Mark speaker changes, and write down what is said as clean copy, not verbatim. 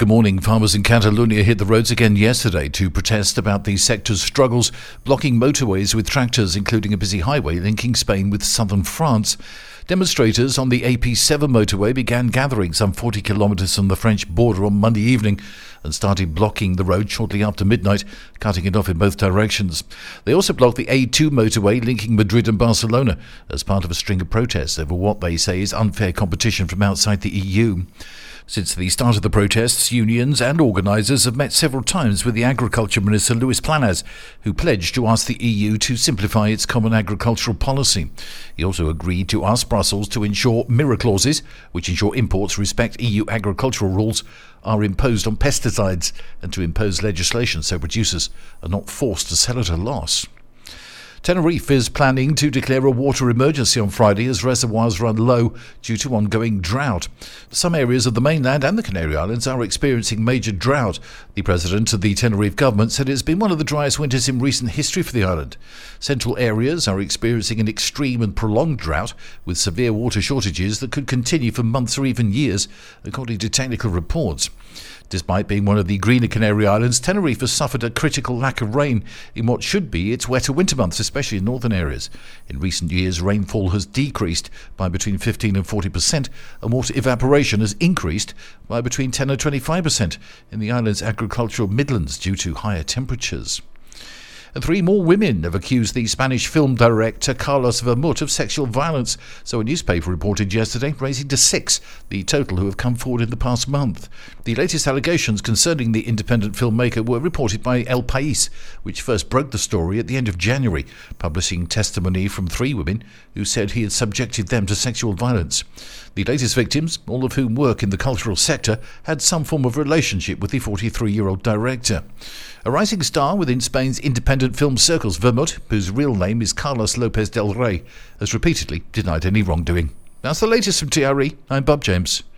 Speaker 1: Good morning. Farmers in Catalonia hit the roads again yesterday to protest about the sector's struggles, blocking motorways with tractors, including a busy highway linking Spain with southern France. Demonstrators on the AP7 motorway began gathering some 40 kilometres from the French border on Monday evening and started blocking the road shortly after midnight, cutting it off in both directions. They also blocked the A2 motorway linking Madrid and Barcelona as part of a string of protests over what they say is unfair competition from outside the EU. Since the start of the protests, unions and organisers have met several times with the Agriculture Minister Luis Planas, who pledged to ask the EU to simplify its common agricultural policy. He also agreed to ask Brussels to ensure mirror clauses, which ensure imports respect EU agricultural rules, are imposed on pesticides, and to impose legislation so producers are not forced to sell at a loss. Tenerife is planning to declare a water emergency on Friday as reservoirs run low due to ongoing drought. Some areas of the mainland and the Canary Islands are experiencing major drought. The president of the Tenerife government said it's been one of the driest winters in recent history for the island. Central areas are experiencing an extreme and prolonged drought with severe water shortages that could continue for months or even years, according to technical reports. Despite being one of the greener Canary Islands, Tenerife has suffered a critical lack of rain in what should be its wetter winter months, especially in northern areas. In recent years, rainfall has decreased by between 15 and 40%, and water evaporation has increased by between 10 and 25% in the island's agricultural midlands due to higher temperatures. And 3 more women have accused the Spanish film director Carlos Vermut of sexual violence, so a newspaper reported yesterday, raising to 6 the total who have come forward in the past month. The latest allegations concerning the independent filmmaker were reported by El País, which first broke the story at the end of January, publishing testimony from 3 women who said he had subjected them to sexual violence. The latest victims, all of whom work in the cultural sector, had some form of relationship with the 43-year-old director. A rising star within Spain's independent film circles, Vermut, whose real name is Carlos López del Rey, has repeatedly denied any wrongdoing. That's the latest from TRE. I'm Bob James.